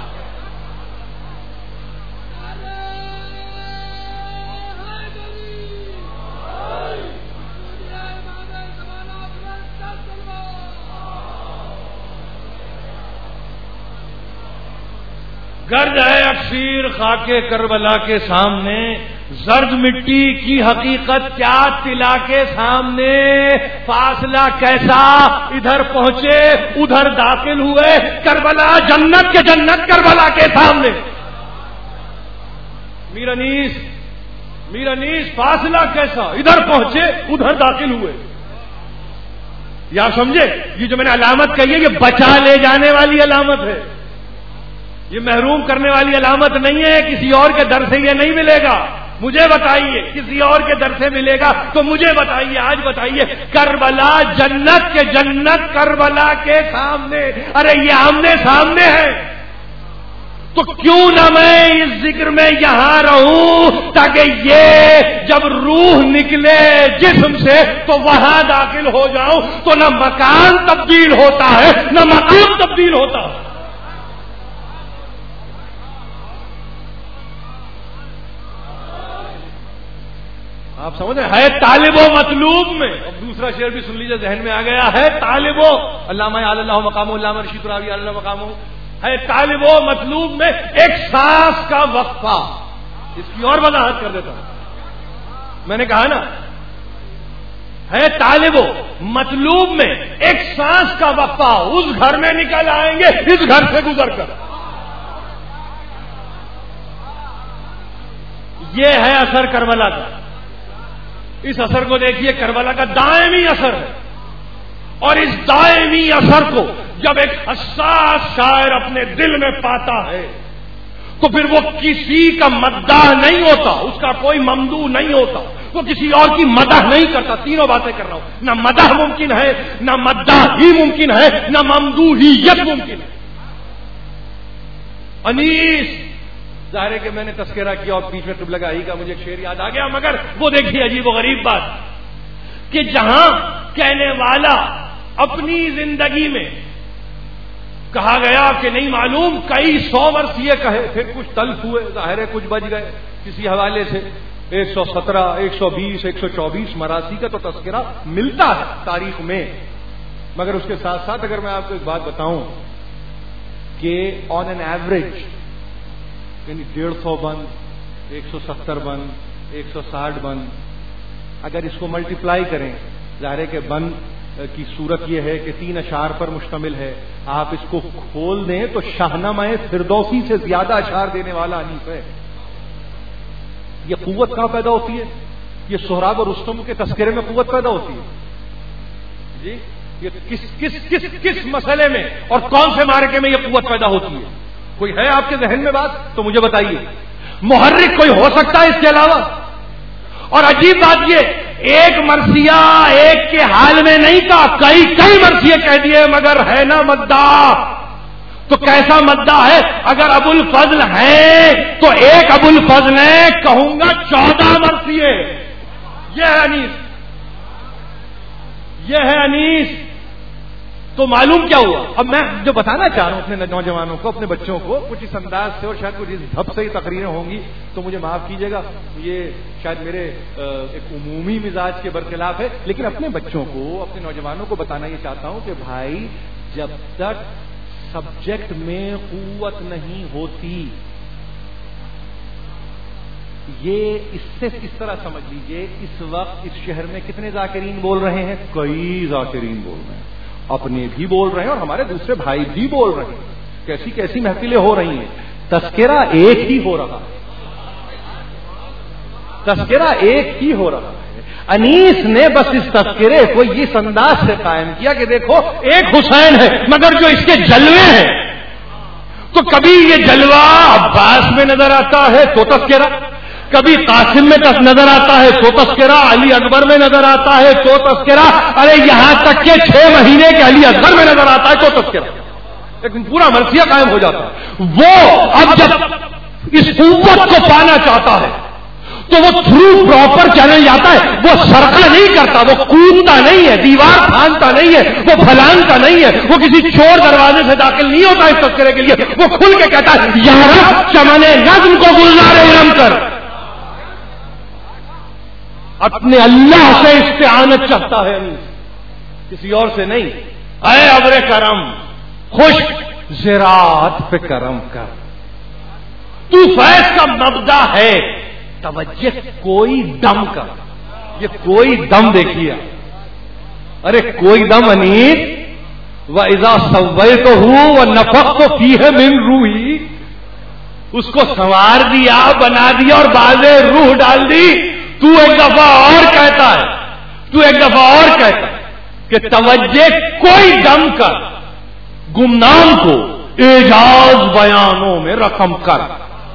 گرد ہے اکثیر خاک کربلا کے سامنے، زرد مٹی کی حقیقت کیا طلا کے سامنے، فاصلہ کیسا، ادھر پہنچے ادھر داخل ہوئے، کربلا جنت کے جنت کربلا کے سامنے۔ میر انیس فاصلہ کیسا، ادھر پہنچے ادھر داخل ہوئے۔ یا سمجھے، یہ جو میں نے علامت کہی ہے یہ بچا لے جانے والی علامت ہے، یہ محروم کرنے والی علامت نہیں ہے۔ کسی اور کے در سے یہ نہیں ملے گا، مجھے بتائیے کسی اور کے در سے ملے گا تو مجھے بتائیے، آج بتائیے۔ کربلا جنت کے جنت کربلا کے سامنے، ارے یہ آمنے سامنے ہے، تو کیوں نہ میں اس ذکر میں یہاں رہوں تاکہ یہ جب روح نکلے جسم سے تو وہاں داخل ہو جاؤں، تو نہ مکان تبدیل ہوتا ہے نہ مقام تبدیل ہوتا ہے۔ آپ سمجھ رہے ہے طالب و مطلوب میں۔ اب دوسرا شعر بھی سن لیجیے، ذہن میں آ گیا ہے طالب و، علامہ اللہ مقام، علامہ رشید راوی اللہ مقام ہے، طالب و مطلوب میں ایک سانس کا وقفہ۔ اس کی اور وضاحت کر دیتا ہوں، میں نے کہا نا ہے طالب و مطلوب میں ایک سانس کا وقفہ، اس گھر میں نکل آئیں گے اس گھر سے گزر کر۔ یہ ہے اثر کربلا کا۔ اس اثر کو دیکھیے، کربلا کا دائمی اثر ہے، اور اس دائمی اثر کو جب ایک حساس شاعر اپنے دل میں پاتا ہے تو پھر وہ کسی کا مداح نہیں ہوتا، اس کا کوئی ممدوح نہیں ہوتا، وہ کسی اور کی مدح نہیں کرتا۔ تینوں باتیں کر رہا ہوں، نہ مدح ممکن ہے، نہ مداح ہی ممکن ہے، نہ ممدوحیت ممکن ہے۔ انیس، ظاہر ہے کہ میں نے تذکرہ کیا اور بیچ میں قبلہ گاہی کا مجھے ایک شعر یاد آ گیا، مگر وہ دیکھیے عجیب و غریب بات کہ جہاں کہنے والا اپنی زندگی میں کہا گیا کہ نہیں معلوم کئی 100 برس یہ کہے، پھر کچھ تلف ہوئے، ظاہر ہے کچھ بچ گئے کسی حوالے سے، 117 120 124 مراسی کا تو تذکرہ ملتا ہے تاریخ میں، مگر اس کے ساتھ ساتھ اگر میں آپ کو ایک بات بتاؤں کہ آن این ایوریج یعنی 150 بن، 170 بن، 160 بن، اگر اس کو ملٹیپلائی کریں، ظاہر ہے کہ بن کی صورت یہ ہے کہ 3 اشعار پر مشتمل ہے، آپ اس کو کھول دیں تو شاہنامہ فردوسی سے زیادہ اشعار دینے والا انیس ہے۔ یہ قوت کہاں پیدا ہوتی ہے؟ یہ سہراب اور رستم کے تذکرے میں قوت پیدا ہوتی ہے جی۔ یہ کس مسئلے میں اور کون سے معرکے میں یہ قوت پیدا ہوتی ہے؟ کوئی ہے آپ کے ذہن میں بات تو مجھے بتائیے۔ محرک کوئی ہو سکتا ہے اس کے علاوہ؟ اور عجیب بات یہ، ایک مرثیہ ایک کے حال میں نہیں کہا، کئی مرثیے کہہ دیے، مگر ہے نا مداح، تو کیسا مداح ہے؟ اگر ابو الفضل ہے تو ایک ابو الفضل ہے، کہوں گا 14 مرثیے۔ یہ ہے انیس، یہ ہے انیس۔ تو معلوم کیا ہوا؟ اب میں جو بتانا چاہ رہا ہوں اپنے نوجوانوں کو، اپنے بچوں کو، کچھ اس انداز سے اور شاید کچھ اس دھب سے ہی تقریریں ہوں گی تو مجھے معاف کیجیے گا، یہ شاید میرے ایک عمومی مزاج کے برخلاف ہے، لیکن اپنے بچوں کو، اپنے نوجوانوں کو بتانا یہ چاہتا ہوں کہ بھائی جب تک سبجیکٹ میں قوت نہیں ہوتی، یہ اس سے اس طرح سمجھ لیجئے، اس وقت اس شہر میں کتنے ذاکرین بول رہے ہیں؟ کئی ذاکرین بول رہے ہیں، اپنے بھی بول رہے ہیں اور ہمارے دوسرے بھائی بھی بول رہے ہیں، کیسی کیسی محفلیں ہو رہی ہیں، تذکرہ ایک ہی ہو رہا ہے، تذکرہ ایک ہی ہو رہا ہے۔ انیس نے بس اس تذکرے کو اس انداز سے قائم کیا کہ دیکھو ایک حسین ہے، مگر جو اس کے جلوے ہیں تو کبھی یہ جلوہ عباس میں نظر آتا ہے تو تذکرہ، کبھی قاسم میں نظر آتا ہے تو تذکرہ، علی اکبر میں نظر آتا ہے تو تذکرہ، ارے یہاں تک کہ 6 مہینے کے علی اکبر میں نظر آتا ہے تو تذکرہ۔ ایک پورا مرثیہ قائم ہو جاتا ہے. وہ اب جب اس قوت کو پانا چاہتا ہے تو وہ تھرو پراپر چینل جاتا ہے. وہ سرکا نہیں کرتا, وہ کودتا نہیں ہے, دیوار پھاندتا نہیں ہے, وہ پھلانتا نہیں ہے, وہ کسی چور دروازے سے داخل نہیں ہوتا اس تذکرے کے لیے. وہ کھل کے کہتا ہے یا رب چمن نظم کو گلزار علم کر. اپنے اللہ سے استعانت چاہتا ہے, کسی اور سے نہیں. اے ابر کرم خشک زراعت پہ کرم کر. تو فیض کا مبدا ہے, توجہ کوئی دم کا. یہ کوئی دم دیکھیے, ارے کوئی دم انیس وَإِذَا سَوَّيْتُهُ وَنَفَخْتُ فِيهِ مِن روحی. اس کو سنوار دیا, بنا دیا اور باز روح ڈال دی. تو ایک دفعہ اور کہتا ہے, تو ایک دفعہ اور کہتا ہے کہ توجہ کوئی دم کر, گمنام کو اعجاز بیانوں میں رقم کر.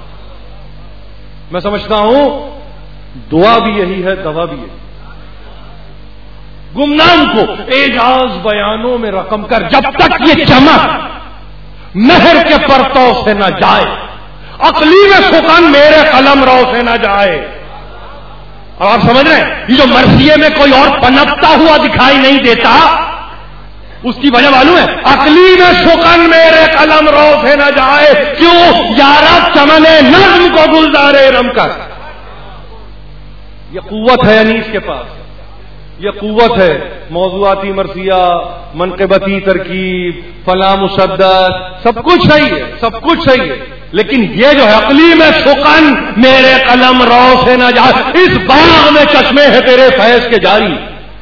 میں سمجھتا ہوں دعا بھی یہی ہے, دوا بھی یہی. گمنام کو اعجاز بیانوں میں رقم کر. جب تک یہ چمک مہر کے پرتو سے نہ جائے, عقلی میں سکن میرے قلم رو سے نہ جائے. اب آپ سمجھ رہے ہیں, یہ جو مرثیے میں کوئی اور پنپتا ہوا دکھائی نہیں دیتا, اس کی وجہ معلوم ہے, عقلی میں سکن میرے قلم رو سے نہ جائے. کیوں؟ یارا چمن نظم کو گلزار علم کر. یہ قوت ہے انیس کے پاس, یہ قوت ہے. موضوعاتی مرثیہ, منقبتی ترکیب, فلاں مسدس, سب کچھ صحیح ہے, سب کچھ صحیح ہے. لیکن یہ جو ہے عقلی میں سکن میرے قلم رو سے نہ جائے. اس باغ میں چشمے ہے تیرے فیض کے جاری,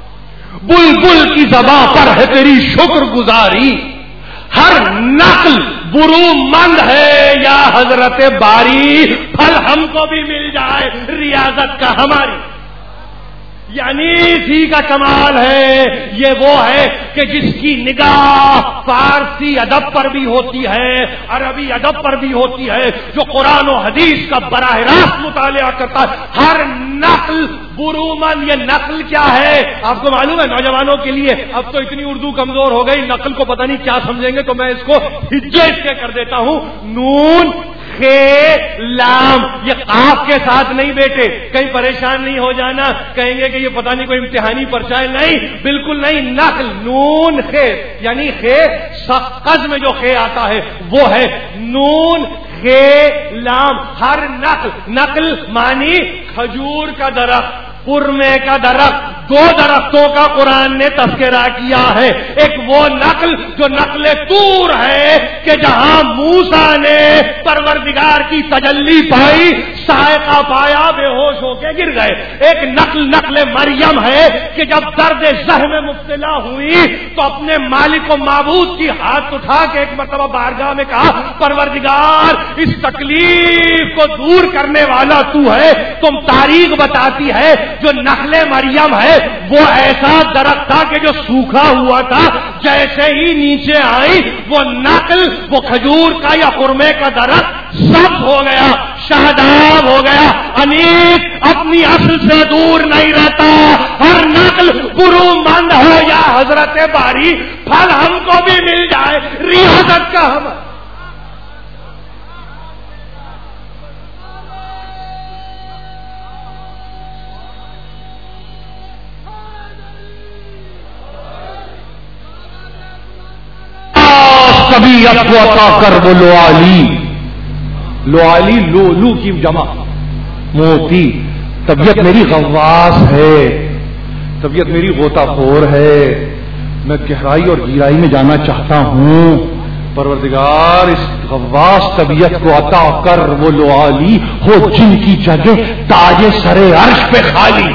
بلبل کی زباں پر ہے تیری شکر گزاری. ہر نقل برومند ہے یا حضرت باری, پھل ہم کو بھی مل جائے ریاضت کا ہماری. یعنی اسی کا کمال ہے. یہ وہ ہے کہ جس کی نگاہ فارسی ادب پر بھی ہوتی ہے, عربی ادب پر بھی ہوتی ہے, جو قرآن و حدیث کا براہ راست مطالعہ کرتا ہے. ہر نقل برومن. یہ نقل کیا ہے آپ کو معلوم ہے؟ نوجوانوں کے لیے اب تو اتنی اردو کمزور ہو گئی, نقل کو پتہ نہیں کیا سمجھیں گے, تو میں اس کو ہجے اس کے کر دیتا ہوں. نون خے لام, یہ قاف کے ساتھ نہیں بیٹے, کہیں پریشان نہیں ہو جانا, کہیں گے کہ یہ پتہ نہیں کوئی امتحانی پرچہ ہے. نہیں, بالکل نہیں. نقل نون خے, یعنی خے سقز میں جو خے آتا ہے وہ ہے نون خے لام. ہر نقل, نقل مانی کھجور کا درخت, پرمے کا درخت, دو درختوں کا قرآن نے تذکرہ کیا ہے. ایک وہ نقل جو نقل طور ہے کہ جہاں موسیٰ نے پروردگار کی تجلی پائی, سائقہ پایا, بے ہوش ہو کے گر گئے. ایک نقل مریم ہے کہ جب درد زہر میں مبتلا ہوئی تو اپنے مالک و معبود کی ہاتھ اٹھا کے ایک مرتبہ بارگاہ میں کہا, پروردگار اس تکلیف کو دور کرنے والا تو ہے. تم تاریخ بتاتی ہے جو نخل مریم ہے وہ ایسا درخت تھا کہ جو سوکھا ہوا تھا, جیسے ہی نیچے آئی وہ نقل, وہ کھجور کا یا خرمے کا درخت سبز ہو گیا, شاداب ہو گیا. انیس اپنی اصل سے دور نہیں رہتا. ہر نقل برومند ہو یا حضرت باری, پھل ہم کو بھی مل جائے ریاضت کا ہم. طبیعت کو عطا کر وہ لعالی, لعالی لولو کی جمع موتی. طبیعت میری غواص ہے, طبیعت میری غوطہ خور ہے, میں گہرائی اور گہرائی میں جانا چاہتا ہوں. پروردگار اس غواص طبیعت کو عطا کر وہ لعالی ہو جن کی جگہ تاج سر عرش پہ خالی,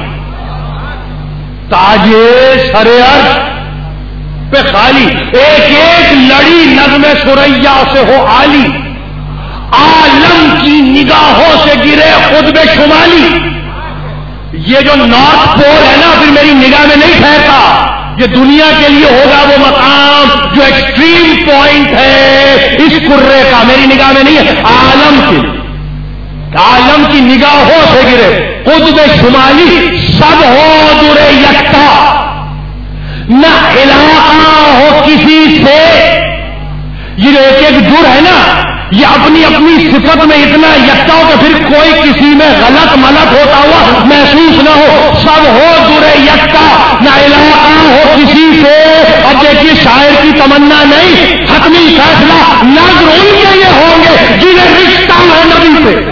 تاج سر عرش پہ خالی. ایک ایک لڑی نظم سریا سے ہو عالی, عالم کی نگاہوں سے گرے خود بے شمالی. یہ جو نارتھ پول ہے نا, پھر میری نگاہ میں نہیں ٹھہرتا. یہ دنیا کے لیے ہوگا وہ مقام جو ایکسٹریم پوائنٹ ہے اس کرے کا, میری نگاہ میں نہیں ہے. عالم کی نگاہوں سے گرے خود بے شمالی, سب ہو درے یکتا, نہ علاقہ ہو کسی سے یہ ایک ایک جڑ ہے نا، یہ اپنی اپنی صفت میں اتنا یکتا ہو کہ پھر کوئی کسی میں غلط ملط ہوتا ہوا محسوس نہ ہو، سب ہو جڑے یکتا، نہ علاقہ ہو کسی سے۔ اب دیکھیے شاعر کی تمنا نہیں، حتمی فیصلہ نظر ان کے یہ ہوں گے جنہیں رشتہ ہے نبی سے۔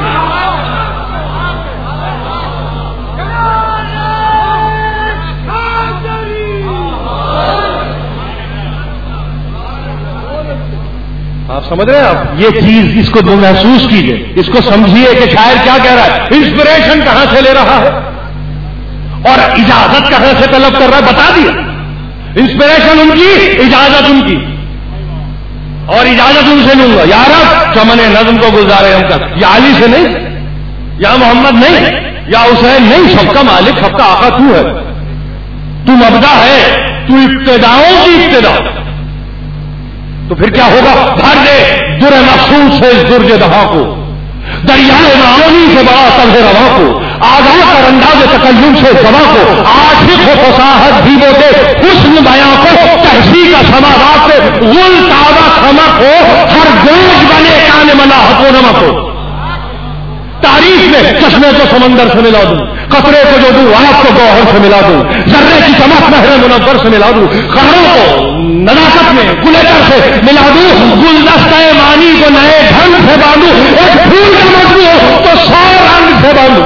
آپ سمجھ رہے ہیں؟ آپ یہ چیز اس کو محسوس کیجئے، اس کو سمجھیے کہ شاعر کیا کہہ رہا ہے، انسپریشن کہاں سے لے رہا ہے اور اجازت کہاں سے طلب کر رہا ہے، بتا دیا۔ انسپریشن ان کی، اجازت ان کی، اور اجازت ان سے لوں گا۔ یا رب چمن نظم کو گزارے ہم کر، یا علی سے نہیں، یا محمد نہیں، یا حسین نہیں، سب کا مالک، سب کا آقا تو ہے، تو مبدا ہے، تو ابتداؤں کی ابتدا۔ تو پھر کیا ہوگا؟ بھر دے در مخصوص سے درج دہاں کو، دریائے معانی سے بڑا طرز رواں کو، آگاہ کر انداز تکلم سے زباں کو، عاشق و فصاحت بھی وہ دے حسن بیاں کو، تحصیل کا سماوات سے غل تازہ خمق ہو، ہر گوش بنے کان ملاحت و نمک ہو۔ تاریخ میں چشمے کو سمندر سے ملا دوں، قطرے کو جو دوں آپ کو گوہر سے ملا دوں، ذرے کی چمک مہر منور سے ملا دوں، خبروں کو نزاکت میں گلیٹر سے ملا دوں، گلدستہ مانی کو نئے ڈھنگ سے باندھوں، ایک پھول کا مجموع ہو تو 100 رنگ سے باندھوں۔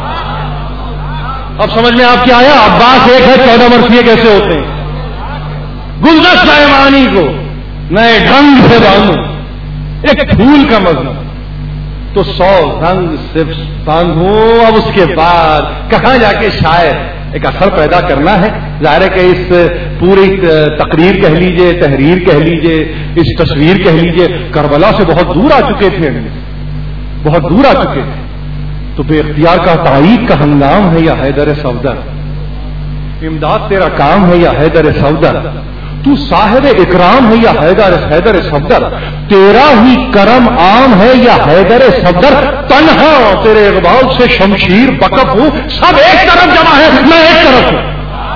اب سمجھ میں آپ کیا آیا؟ عباس ایک ہے، 14 مرثیے کیسے ہوتے ہیں؟ گلدستہ مانی کو نئے ڈھنگ سے باندھوں، ایک پھول کا مجموع تو 100 رنگ صرف باندھوں۔ اب اس کے بعد کہاں جا کے شاعر ایک اثر پیدا کرنا ہے؟ ظاہر ہے کہ اس پوری تقریر کہہ لیجئے، تحریر کہہ لیجئے، اس تصویر کہہ لیجئے، کربلا سے بہت دور آ چکے تھے، بہت دور آ چکے تھے، تو بے اختیار کا تائید کا ہنگام ہے یا حیدر صفدر؟ امداد تیرا کام ہے یا حیدر صفدر؟ تو صاحب اکرام ہے یا حیدر صفدر؟ تیرا ہی کرم عام ہے یا حیدر صفدر؟ تنہا تیرے اقبال سے شمشیر بکف ہوں، سب ایک طرف جمع ہے، میں ایک طرف ہوں۔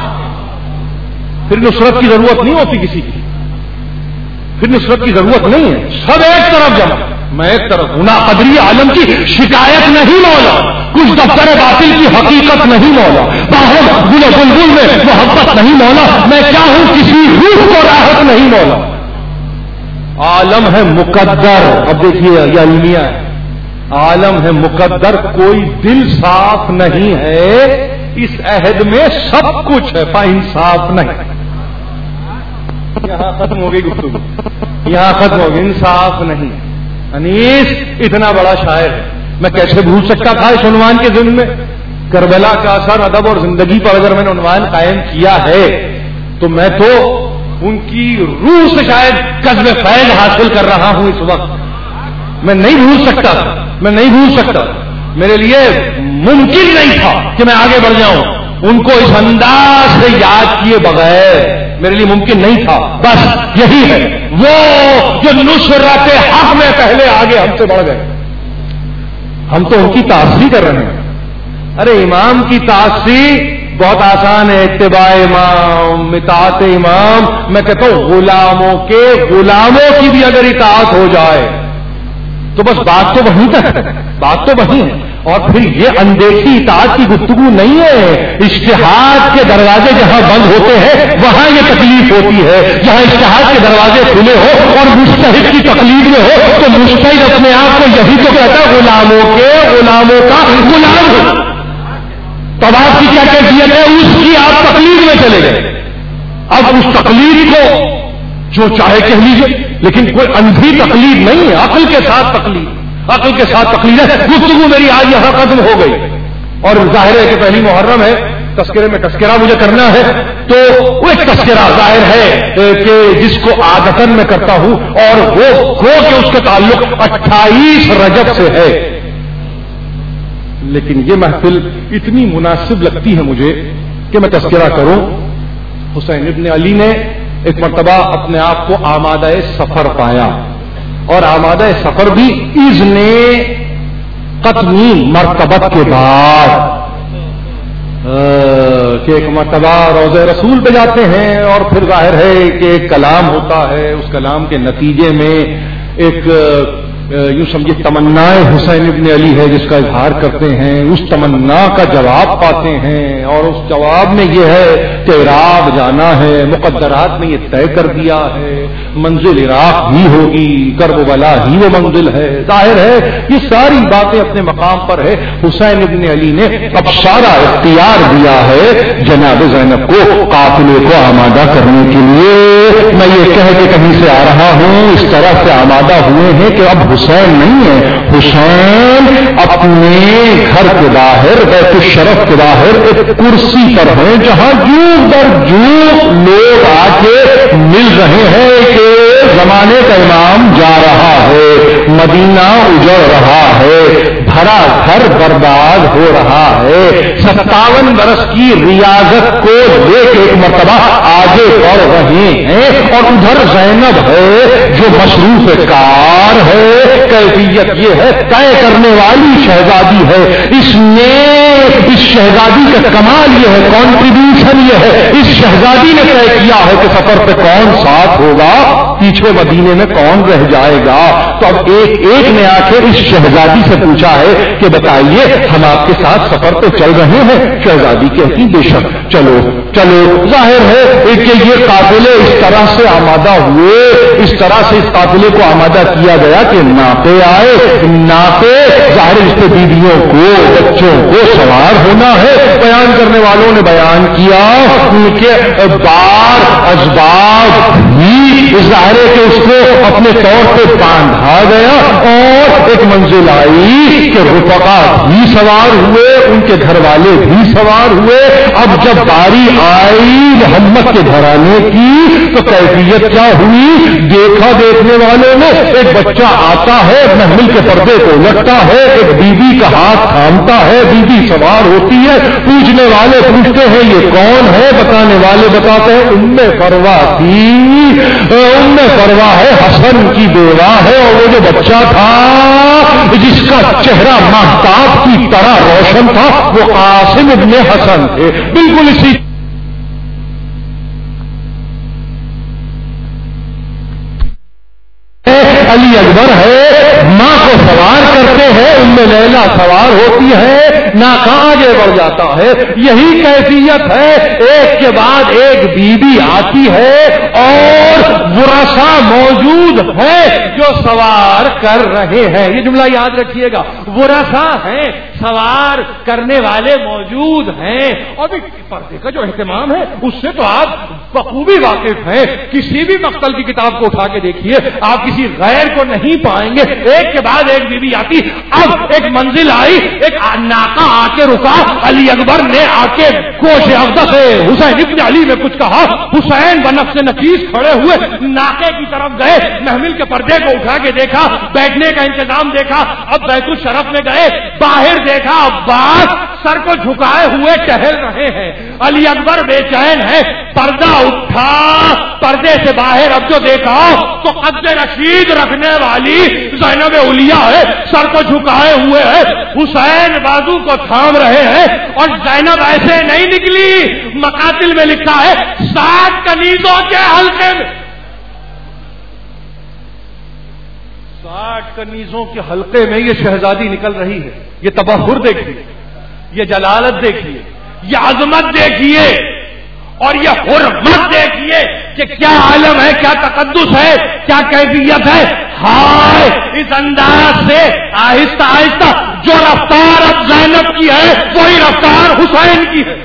پھر نصرت کی ضرورت نہیں ہوتی کسی کی، پھر نصرت کی ضرورت نہیں ہے، سب ایک طرف جمع، میں ایک طرف ہوں۔ نا قدری عالم کی شکایت نہیں مولا، کچھ دفتر باطل کی حقیقت نہیں مولا، باہر گل و بلبل میں محبت نہیں مولا، میں کیا ہوں کسی روح کو راحت نہیں مولا۔ عالم ہے مقدر، اب دیکھیے یہ المیہ ہے، عالم ہے مقدر، کوئی دل صاف نہیں ہے، اس عہد میں سب کچھ ہے، پا انصاف نہیں۔ یہاں ختم ہو گئی گفتگو، یہاں ختم ہو گئی، انصاف نہیں۔ انیس اتنا بڑا شاعر ہے، میں کیسے بھول سکتا تھا اس عنوان کے ضمن میں؟ کربلا کا اثر ادب اور زندگی پر اگر میں نے عنوان قائم کیا ہے تو میں تو ان کی روح سے شاید قصب فیض حاصل کر رہا ہوں اس وقت۔ میں نہیں بھول سکتا تھا، میں نہیں بھول سکتا، میرے لیے ممکن نہیں تھا کہ میں آگے بڑھ جاؤں ان کو اس انداز سے یاد کیے بغیر، میرے لیے ممکن نہیں تھا۔ بس یہی ہے وہ جو نصرت حق میں پہلے آگے ہم سے بڑھ گئے، ہم تو ان کی تعصیب کر رہے ہیں۔ ارے امام کی تعصیب بہت آسان ہے، اتباع امام، اطاعت امام۔ میں کہتا ہوں غلاموں کے غلاموں کی بھی اگر اطاعت ہو جائے تو بس بات تو وہیں تک ہے، بات تو وہیں ہے۔ اور پھر یہ اندیکھی اطاعت کی گفتگو نہیں ہے، اجتہاد کے دروازے جہاں بند ہوتے ہیں وہاں یہ تکلیف ہوتی ہے۔ جہاں اجتہاد کے دروازے کھلے ہو اور مجتہد کی تقلید میں ہو تو مجتہد اپنے آپ کو یہی تو کہتا ہے غلاموں کے غلاموں کا غلام ہو۔ تب آپ کی کیا کیفیت ہے؟ اس کی آپ تقلید میں چلے گئے۔ اب اس تقلید کو جو چاہے کہہ لیجیے، لیکن کوئی اندھی تقلید نہیں ہے، عقل کے ساتھ تقلید، عقل کے ساتھ تقلید ہے۔ گفتگو میری آج یہاں ختم ہو گئی، اور ظاہر ہے کہ پہلی محرم ہے، تذکرے میں تذکرہ مجھے کرنا ہے، تو وہ ایک تذکرہ ظاہر ہے کہ جس کو عادتاً میں کرتا ہوں، اور وہ گو کہ اس کا تعلق 28 رجب سے ہے، لیکن یہ محفل اتنی مناسب لگتی ہے مجھے کہ میں تذکرہ کروں۔ حسین ابن علی نے ایک مرتبہ اپنے آپ کو آمادہ سفر پایا، اور آمادہ سفر بھی اذن قتمی مرتبت کے بعد، بلکہ ایک مرتبہ روضہ رسول پہ جاتے ہیں اور پھر ظاہر ہے کہ ایک کلام ہوتا ہے، اس کلام کے نتیجے میں ایک یوں سمجھے تمنا حسین ابن علی ہے جس کا اظہار کرتے ہیں، اس تمنا کا جواب پاتے ہیں اور اس جواب میں یہ ہے کہ عراق جانا ہے، مقدرات نے یہ طے کر دیا ہے، منزل عراق ہی ہوگی، کربلا ہی وہ منزل ہے۔ ظاہر ہے یہ ساری باتیں اپنے مقام پر ہے۔ حسین ابن علی نے اب سارا اختیار دیا ہے جناب زینب کو قافلے کو آمادہ کرنے کے لیے۔ میں یہ کہہ کے کہیں سے آ رہا ہوں، اس طرح سے آمادہ ہوئے ہیں کہ اب حسین نہیں ہے، حسین اپنے گھر کے باہر بیت الشرف کے باہر ایک کرسی پر ہیں جہاں جوک در جوک لوگ آ کے مل رہے ہیں کہ زمانے کا امام جا رہا ہے، مدینہ اجڑ رہا ہے، بھرا گھر برباد ہو رہا ہے، 57 برس کی ریاضت کو لے کے ایک مرتبہ آگے بڑھ رہے ہیں اور ادھر زینب ہے جو مصروف کار ہے۔ کیفیت یہ ہے طے کرنے والی شہزادی ہے، اس شہزادی کا کمال یہ ہے، کنٹریبیوشن یہ ہے، اس شہزادی نے طے کیا ہے کہ سفر پہ کون ساتھ ہوگا، پیچھے مدینے میں کون رہ جائے گا۔ تو اب ایک نے آ کے اس شہزادی سے پوچھا ہے کہ بتائیے ہم آپ کے ساتھ سفر پہ چل رہے ہیں۔ شہزادی کہتی بے شک چلو چلو۔ ظاہر ہے کہ یہ قافلے اس طرح سے آمادہ ہوئے، اس طرح سے اس قافلے کو آمادہ کیا گیا کہ ناپے آئے، ناپے ظاہر اس پہ بیویوں کو بچوں کو سوار ہونا ہے۔ بیان کرنے والوں نے بیان کیا ان کے بار اسباب بھی ظاہر ہے کہ اس کو اپنے طور پہ باندھا گیا اور ایک منزل آئی کہ رفقا بھی سوار ہوئے، ان کے گھر والے بھی سوار ہوئے۔ اب جب باری آئی محمد کے گھرانے کی تو کیفیت کیا ہوئی؟ دیکھا دیکھنے والوں نے ایک بچہ آتا ہے، محمل کے پردے کو لٹتا ہے، ایک بی بی کا ہاتھ تھامتا ہے، بی بی سوار ہوتی ہے، پوچھنے والے پوچھتے ہیں یہ کون ہے؟ بتانے والے بتاتے ہیں ام فروا تھی، ام فروا ہے حسن کی بیوہ ہے، اور وہ جو بچہ تھا جس کا چہرہ ماہتاب کی طرح روشن تھا وہ قاسم ابن حسن تھے۔ بالکل اسی علی اکبر ہے، ماں کو سوار کرتے ہیں، ام لیلا سوار ہوتی ہے، ناکا آگے بڑھ جاتا ہے۔ یہی کیفیت ہے، ایک کے بعد ایک بیوی آتی ہے اور ورثہ موجود ہے جو سوار کر رہے ہیں۔ یہ جملہ یاد رکھیے گا، ورثہ ہیں، سوار کرنے والے موجود ہیں۔ اور پردے کا جو اہتمام ہے اس سے تو آپ بخوبی واقف ہیں، کسی بھی مقتل کی کتاب کو اٹھا کے دیکھیے آپ کسی غیر کو نہیں پائیں گے، ایک کے بعد ایک بیوی آتی۔ اب ایک منزل آئی، ایک ناکا آ کے رکا، علی اکبر نے آ کے گوش اقدس سے حسین ابن علی میں کچھ کہا، حسین بنفس نفیس کھڑے ہوئے ناکے کی طرف گئے، محمل کے پردے کو اٹھا کے دیکھا، بیٹھنے کا انتظام دیکھا، اب بیت الشرف میں گئے، باہر دیکھا عباس سر کو جھکائے ہوئے ٹہل رہے ہیں، علی اکبر بے چین ہے، پردہ اٹھا، پردے سے باہر اب جو دیکھا تو قد رشید رکھنے والی زینب اولیاء ہے، سر کو جھکائے ہوئے ہے، حسین بازو کو تھام رہے ہیں، اور زینب ایسے نہیں نکلی، مقاتل میں لکھا ہے 60 کنیزوں کے حلقے میں، 60 کنیزوں کے حلقے میں یہ شہزادی نکل رہی ہے۔ یہ تبحر دیکھیے، یہ جلالت دیکھیے، یہ عظمت دیکھیے، اور یہ حرمت دیکھیے کہ کیا عالم ہے، کیا تقدس ہے، کیا کیفیت ہے۔ ہائے اس انداز سے آہستہ آہستہ جو رفتار اب زینب کی ہے وہی رفتار حسین کی ہے۔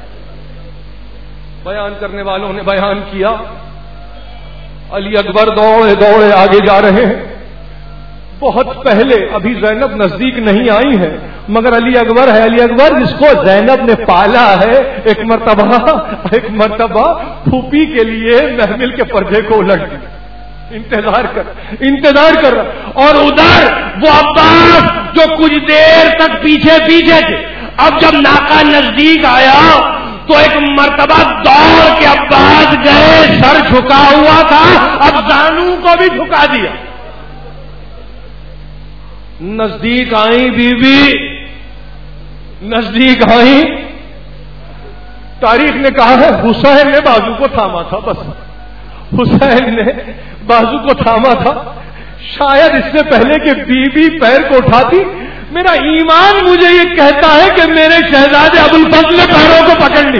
بیان کرنے والوں نے بیان کیا، علی اکبر دوڑے دوڑے آگے جا رہے ہیں۔ بہت پہلے، ابھی زینب نزدیک نہیں آئی ہے، مگر علی اکبر ہے، علی اکبر جس کو زینب نے پالا ہے، ایک مرتبہ پھوپھی کے لیے محمل کے پردے کو الٹ دیا، انتظار کر رہا، اور ادھر وہ عباس جو کچھ دیر تک پیچھے تھے، اب جب ناکا نزدیک آیا تو ایک مرتبہ دوڑ کے عباس گئے، سر جھکا ہوا تھا، اب زانو کو بھی جھکا دیا۔ نزدیک آئی بیوی، نزدیک آئی، تاریخ نے کہا ہے حسین نے بازو کو تھاما تھا، بس حسین نے بازو کو تھاما تھا، شاید اس سے پہلے کہ بی بی پیر کو اٹھاتی، میرا ایمان مجھے یہ کہتا ہے کہ میرے شہزادے ابوالفضل نے پیروں کو پکڑ لی۔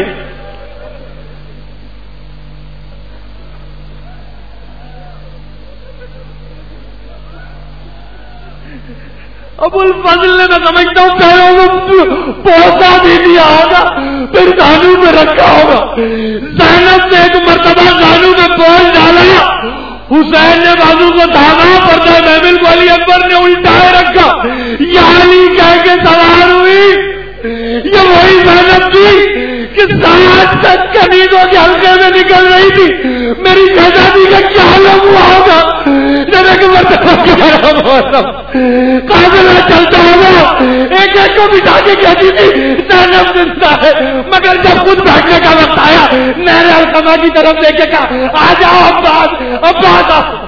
ابوالفضل نے میں سمجھتا ہوں پیروں کو پہنچا بھی دیا ہوگا، پھر زانو میں رکھا ہوگا۔ زینب نے ایک مرتبہ زانو میں پہنچ ڈالا، حسین نے بازو کو دھاگا، پردہ محمل کو علی اکبر نے الٹائے رکھا، یا علی کہہ کے سوار ہوئی۔ یہ وہی زینب تھی کہ 7 تک کنیزوں کے حلقے میں نکل رہی تھی، میری شہزادی کا کیا حالم ہوا ہوگا؟ قابلہ چلتا ہوگا، ایک ایک کو بٹھا کے کہتی تھی زینب زندہ ہے، مگر جب خود بیٹھنے کا وقت آیا میرے القمہ کی طرف دیکھ کے کہا آ جاؤ عباس، عباس آؤ۔